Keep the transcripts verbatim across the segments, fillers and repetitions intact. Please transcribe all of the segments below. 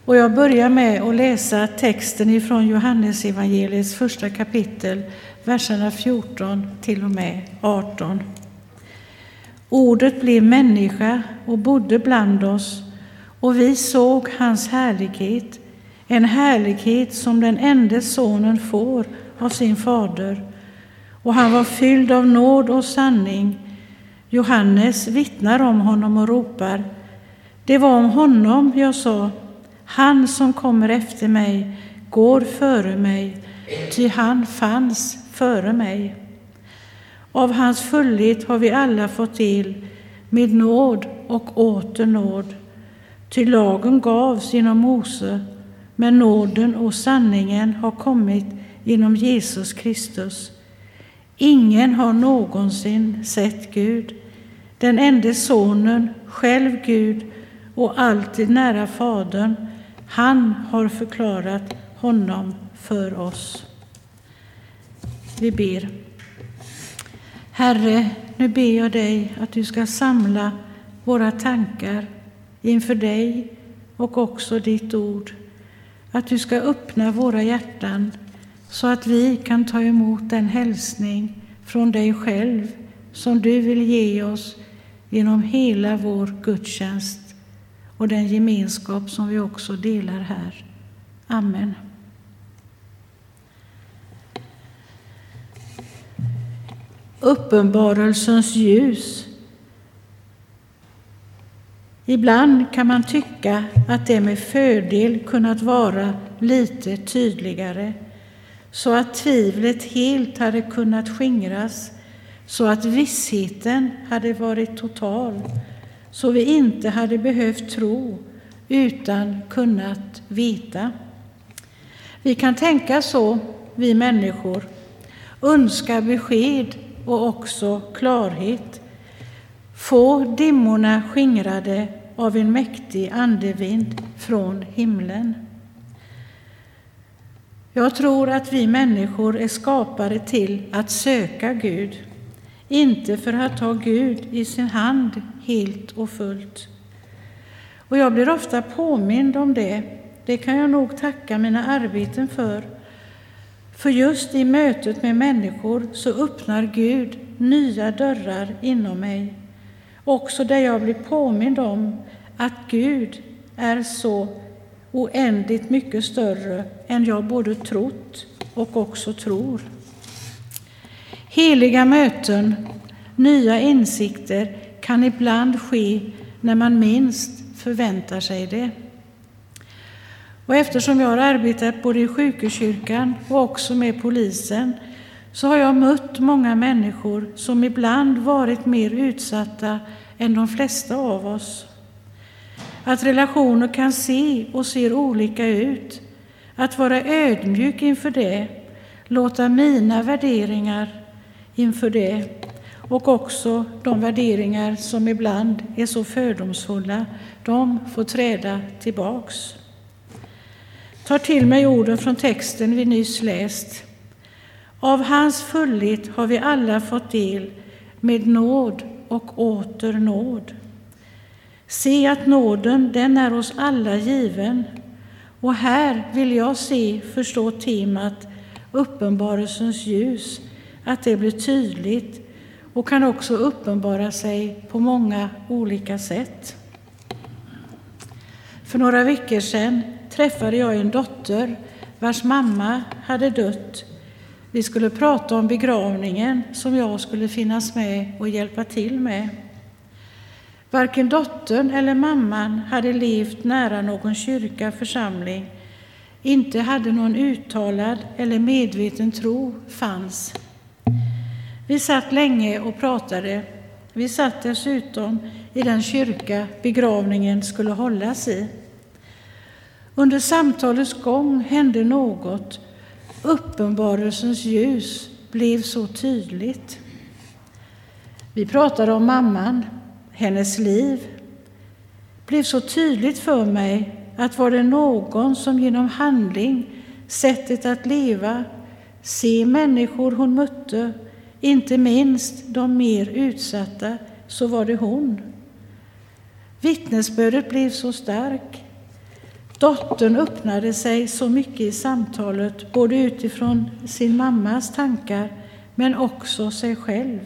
Och jag börjar med att läsa texten ifrån Johannes evangeliets första kapitel, verserna fjorton till och med arton. Ordet blev människa och bodde bland oss, och vi såg hans härlighet, en härlighet som den enda sonen får av sin fader. Och han var fylld av nåd och sanning. Johannes vittnar om honom och ropar: det var om honom jag sa, han som kommer efter mig går före mig, ty han fanns före mig. Av hans fullhet har vi alla fått del, med nåd och åter nåd. Ty lagen gavs genom Mose, men nåden och sanningen har kommit genom Jesus Kristus. Ingen har någonsin sett Gud, den enda sonen, själv Gud och alltid nära Fadern. Han har förklarat honom för oss. Vi ber. Herre, nu ber jag dig att du ska samla våra tankar inför dig och också ditt ord. Att du ska öppna våra hjärtan så att vi kan ta emot den hälsning från dig själv som du vill ge oss genom hela vår gudstjänst och den gemenskap som vi också delar här. Amen. Uppenbarelsens ljus. Ibland kan man tycka att det med fördel kunnat vara lite tydligare, så att tvivlet helt hade kunnat skingras, så att vissheten hade varit total, så vi inte hade behövt tro utan kunnat veta. Vi kan tänka så, vi människor, önska besked och också klarhet, få dimmorna skingrade av en mäktig andevind från himlen. Jag tror att vi människor är skapade till att söka Gud, inte för att ta Gud i sin hand helt och fullt. Och jag blir ofta påmind om det. Det kan jag nog tacka mina arbeten för. För just i mötet med människor så öppnar Gud nya dörrar inom mig. Också där jag blir påmind om att Gud är så oändligt mycket större än jag både trott och också tror. Heliga möten, nya insikter kan ibland ske när man minst förväntar sig det. Och eftersom jag har arbetat både i sjukhuskyrkan och också med polisen, så har jag mött många människor som ibland varit mer utsatta än de flesta av oss. Att relationer kan se och ser olika ut, att vara ödmjuk inför det, låta mina värderingar inför det och också de värderingar som ibland är så fördomsfulla, de får träda tillbaks. Ta till mig orden från texten vi nyss läst. Av hans fullhet har vi alla fått del, med nåd och åter nåd. Se att nåden, den är oss alla given. Och här vill jag se, förstå temat uppenbarelsens ljus, att det blir tydligt och kan också uppenbara sig på många olika sätt. För några veckor sedan träffade jag en dotter vars mamma hade dött. Vi skulle prata om begravningen som jag skulle finnas med och hjälpa till med. Varken dottern eller mamman hade levt nära någon kyrka, församling. Inte hade någon uttalad eller medveten tro fanns. Vi satt länge och pratade. Vi satt dessutom i den kyrka begravningen skulle hållas i. Under samtalets gång hände något. Uppenbarelsens ljus blev så tydligt. Vi pratade om mamman, hennes liv. Blev så tydligt för mig att var det någon som genom handling, sättet att leva, se människor hon mötte, inte minst de mer utsatta, så var det hon. Vittnesbördet blev så stark. Dottern öppnade sig så mycket i samtalet, både utifrån sin mammas tankar men också sig själv.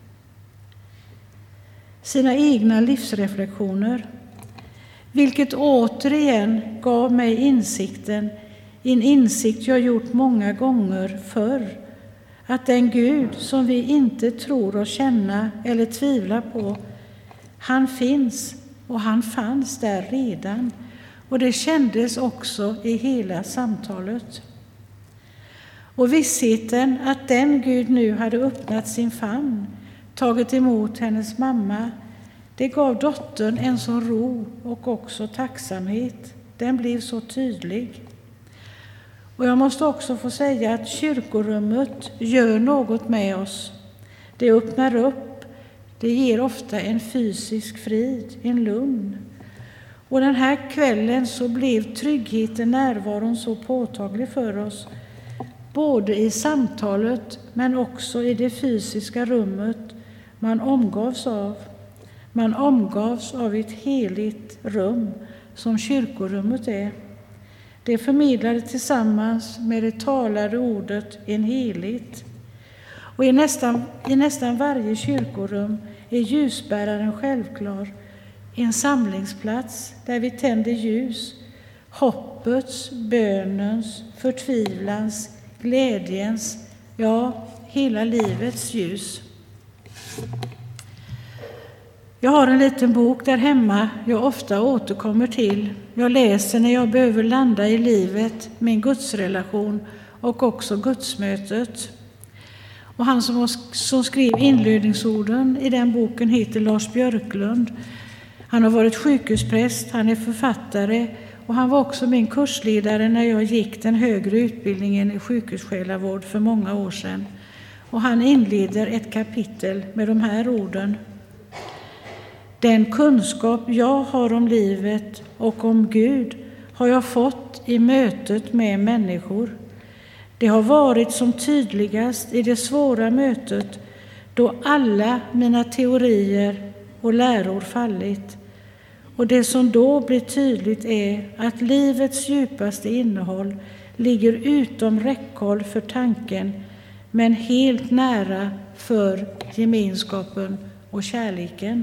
Sina egna livsreflektioner, vilket återigen gav mig insikten, en insikt jag gjort många gånger förr, att den Gud som vi inte tror och känna eller tvivlar på, han finns och han fanns där redan. Och det kändes också i hela samtalet. Och vissheten att den Gud nu hade öppnat sin famn, tagit emot hennes mamma, det gav dottern en sån ro och också tacksamhet. Den blev så tydlig. Och jag måste också få säga att kyrkorummet gör något med oss. Det öppnar upp, det ger ofta en fysisk frid, en lugn. Och den här kvällen så blev tryggheten, närvaron så påtaglig för oss. Både i samtalet men också i det fysiska rummet man omgavs av. Man omgavs av ett heligt rum som kyrkorummet är. Det förmedlade tillsammans med det talade ordet en helhet. Och i nästan, i nästan varje kyrkorum är ljusbäraren självklar. En samlingsplats där vi tänder ljus, hoppets, bönens, förtvivlans, glädjens, ja, hela livets ljus. Jag har en liten bok där hemma jag ofta återkommer till. Jag läser när jag behöver landa i livet, min gudsrelation och också gudsmötet. Och han som, som skrev inledningsorden i den boken heter Lars Björklund. Han har varit sjukhuspräst, han är författare och han var också min kursledare när jag gick den högre utbildningen i sjukhussjälavård för många år sedan. Och han inleder ett kapitel med de här orden. Den kunskap jag har om livet och om Gud har jag fått i mötet med människor. Det har varit som tydligast i det svåra mötet då alla mina teorier och läror fallit. Och det som då blir tydligt är att livets djupaste innehåll ligger utom räckhåll för tanken men helt nära för gemenskapen och kärleken.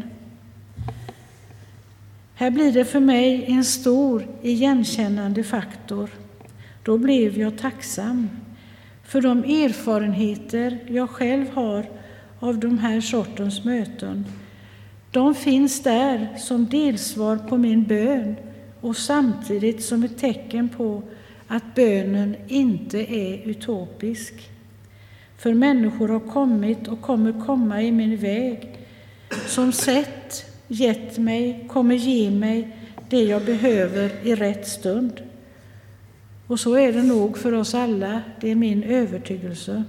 Här blir det för mig en stor igenkännande faktor. Då blev jag tacksam för de erfarenheter jag själv har av de här sortens möten. De finns där som delsvar på min bön och samtidigt som ett tecken på att bönen inte är utopisk. För människor har kommit och kommer komma i min väg som sett, gett mig, kommer ge mig det jag behöver i rätt stund. Och så är det nog för oss alla, det är min övertygelse.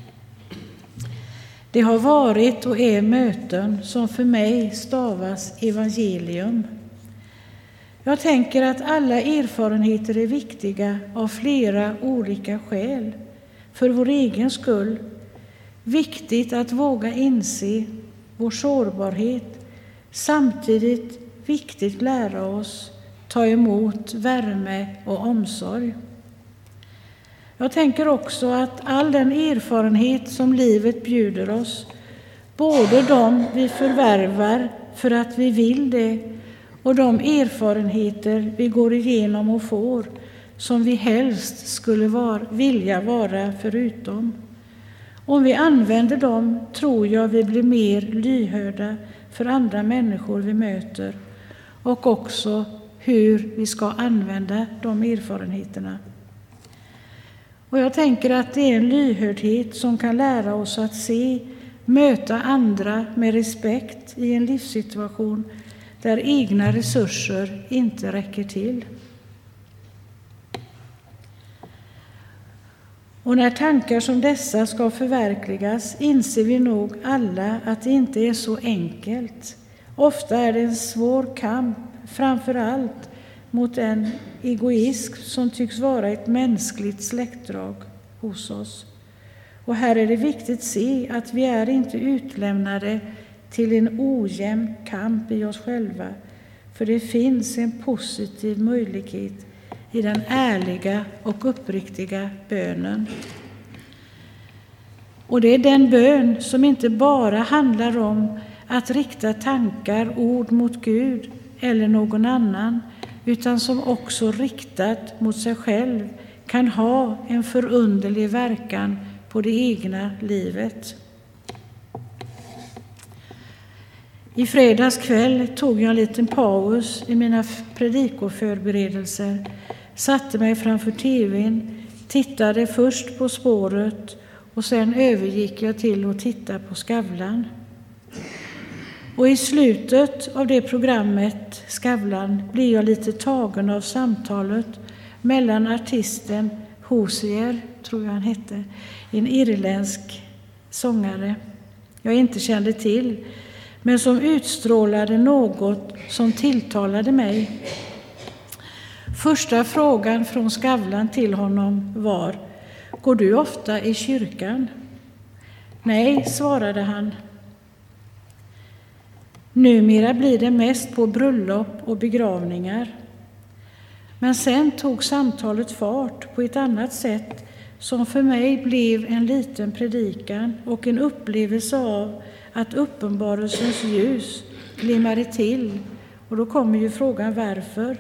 Det har varit och är möten som för mig stavas evangelium. Jag tänker att alla erfarenheter är viktiga av flera olika skäl. För vår egen skull. Viktigt att våga inse vår sårbarhet. Samtidigt viktigt lära oss ta emot värme och omsorg. Jag tänker också att all den erfarenhet som livet bjuder oss, både de vi förvärvar för att vi vill det och de erfarenheter vi går igenom och får som vi helst skulle var, vilja vara förutom. Om vi använder dem tror jag vi blir mer lyhörda för andra människor vi möter och också hur vi ska använda de erfarenheterna. Och jag tänker att det är en lyhördhet som kan lära oss att se, möta andra med respekt i en livssituation där egna resurser inte räcker till. Och när tankar som dessa ska förverkligas inser vi nog alla att det inte är så enkelt. Ofta är det en svår kamp, framför allt mot en egoism som tycks vara ett mänskligt släktdrag hos oss. Och här är det viktigt att se att vi är inte utlämnade till en ojämn kamp i oss själva, för det finns en positiv möjlighet i den ärliga och uppriktiga bönen. Och det är den bön som inte bara handlar om att rikta tankar, ord mot Gud eller någon annan, utan som också riktat mot sig själv kan ha en förunderlig verkan på det egna livet. I fredags kväll tog jag en liten paus i mina predikoförberedelser, satte mig framför tvn, tittade först på Spåret och sen övergick jag till att titta på Skavlan. Och i slutet av det programmet, Skavlan, blir jag lite tagen av samtalet mellan artisten Hozier, tror jag han hette, en irländsk sångare jag inte kände till, men som utstrålade något som tilltalade mig. Första frågan från Skavlan till honom var: går du ofta i kyrkan? Nej, svarade han. Numera blir det mest på bröllop och begravningar. Men sen tog samtalet fart på ett annat sätt som för mig blev en liten predikan och en upplevelse av att uppenbarelsens ljus glimmade till. Och då kommer ju frågan varför.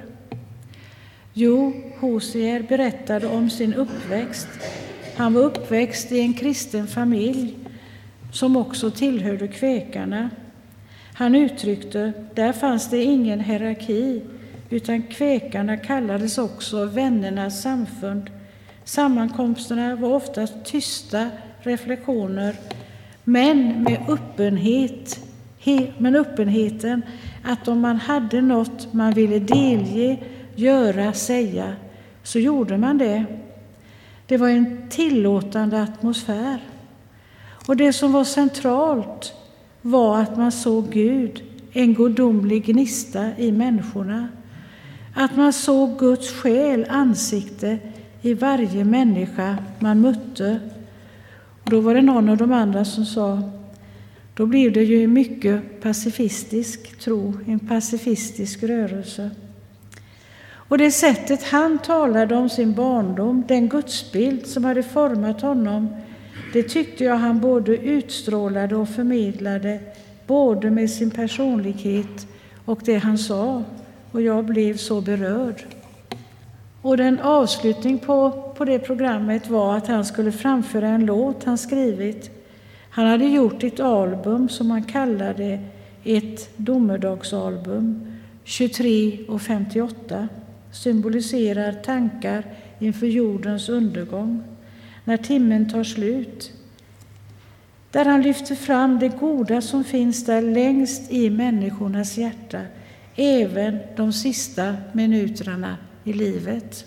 Jo, Hozier berättade om sin uppväxt. Han var uppväxt i en kristen familj som också tillhörde kväkarna. Han uttryckte, där fanns det ingen hierarki, utan kväkarna kallades också vännernas samfund. Sammankomsterna var oftast tysta reflektioner, men med öppenhet, men öppenheten att om man hade något man ville delge, göra, säga, så gjorde man det. Det var en tillåtande atmosfär. Och det som var centralt var att man såg Gud, en gudomlig gnista i människorna. Att man såg Guds själ, ansikte i varje människa man mötte. Och då var det någon av de andra som sa, då blev det ju mycket pacifistisk tro, en pacifistisk rörelse. Och det sättet han talade om sin barndom, den gudsbild som hade format honom, det tyckte jag han både utstrålade och förmedlade, både med sin personlighet och det han sa. Och jag blev så berörd. Och den avslutning på, på det programmet var att han skulle framföra en låt han skrivit. Han hade gjort ett album som han kallade ett domedagsalbum, tjugotre och femtioåtta. Symboliserar tankar inför jordens undergång, när timmen tar slut. Där han lyfter fram det goda som finns där längst i människornas hjärta, även de sista minuterna i livet.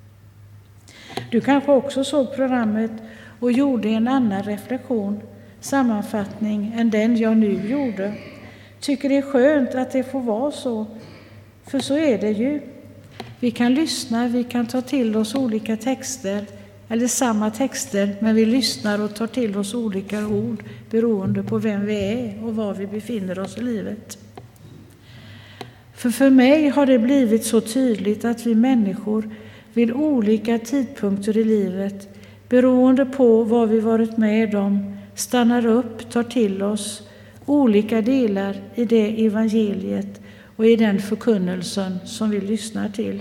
Du kanske också såg programmet och gjorde en annan reflektion, sammanfattning än den jag nu gjorde. Tycker det är skönt att det får vara så, för så är det ju. Vi kan lyssna, vi kan ta till oss olika texter, eller samma texter, men vi lyssnar och tar till oss olika ord beroende på vem vi är och var vi befinner oss i livet. För för mig har det blivit så tydligt att vi människor vid olika tidpunkter i livet, beroende på vad vi varit med om, stannar upp, tar till oss olika delar i det evangeliet och i den förkunnelsen som vi lyssnar till.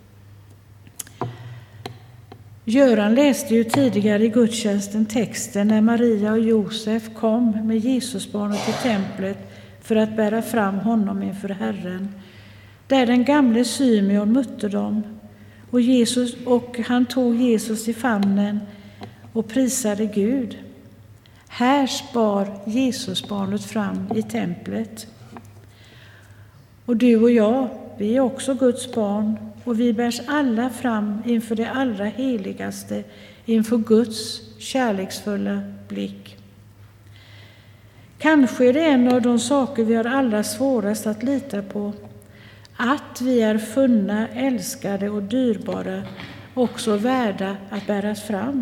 Göran läste ju tidigare i gudstjänsten texten när Maria och Josef kom med Jesusbarnet till templet för att bära fram honom inför Herren. Där den gamle Symeon mötte dem och, Jesus, och han tog Jesus i famnen och prisade Gud. Här bar Jesusbarnet fram i templet. Och du och jag, vi är också Guds barn och vi bärs alla fram inför det allra heligaste, inför Guds kärleksfulla blick. Kanske är det en av de saker vi har allra svårast att lita på, att vi är funna, älskade och dyrbara, också värda att bäras fram.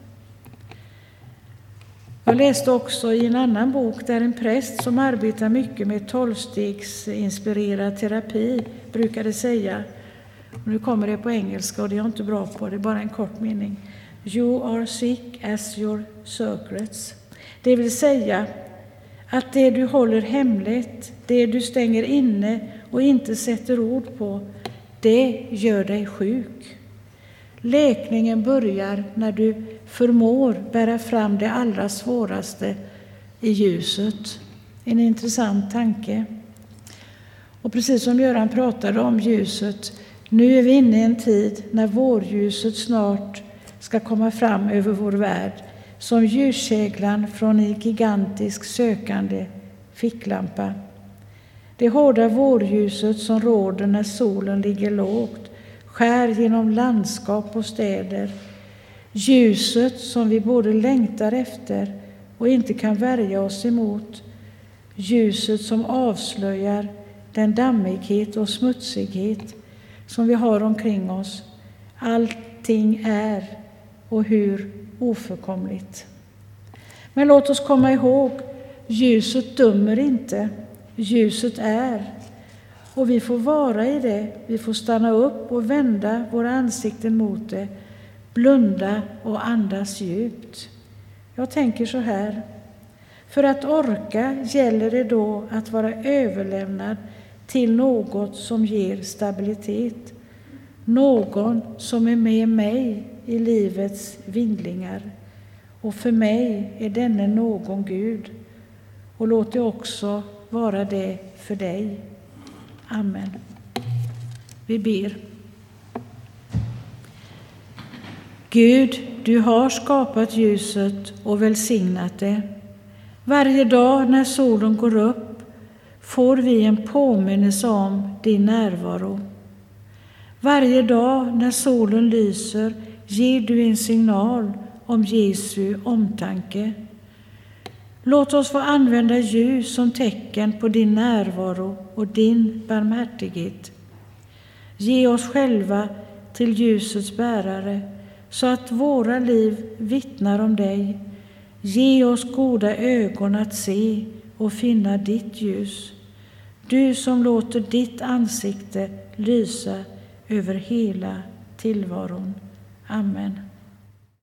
Jag läste också i en annan bok där en präst som arbetar mycket med tolvstegsinspirerad terapi brukade säga, Och nu kommer det på engelska och det är jag inte bra på, det är bara en kort mening. You are sick as your secrets. Det vill säga att det du håller hemligt, det du stänger inne och inte sätter ord på, det gör dig sjuk. Läkningen börjar när du förmår bära fram det allra svåraste i ljuset. En intressant tanke. Och precis som Göran pratade om ljuset, nu är vi inne i en tid när vårljuset snart ska komma fram över vår värld som ljusseglan från en gigantisk sökande ficklampa. Det hårda vårljuset som råder när solen ligger lågt skär genom landskap och städer. Ljuset som vi både längtar efter och inte kan värja oss emot. Ljuset som avslöjar den dammighet och smutsighet som vi har omkring oss. Allting är och hur ofullkomligt. Men låt oss komma ihåg, ljuset dömer inte. Ljuset är. Och vi får vara i det. Vi får stanna upp och vända våra ansikten mot det. Blunda och andas djupt. Jag tänker så här. För att orka gäller det då att vara överlämnad till något som ger stabilitet. Någon som är med mig i livets vindlingar. Och för mig är denne någon Gud. Och låt det också vara det för dig. Amen. Vi ber. Gud, du har skapat ljuset och välsignat det. Varje dag när solen går upp får vi en påminnelse om din närvaro. Varje dag när solen lyser ger du en signal om Jesu omtanke. Låt oss få använda ljus som tecken på din närvaro och din barmhärtighet. Ge oss själva till ljusets bärare så att våra liv vittnar om dig. Ge oss goda ögon att se och finna ditt ljus. Du som låter ditt ansikte lysa över hela tillvaron. Amen.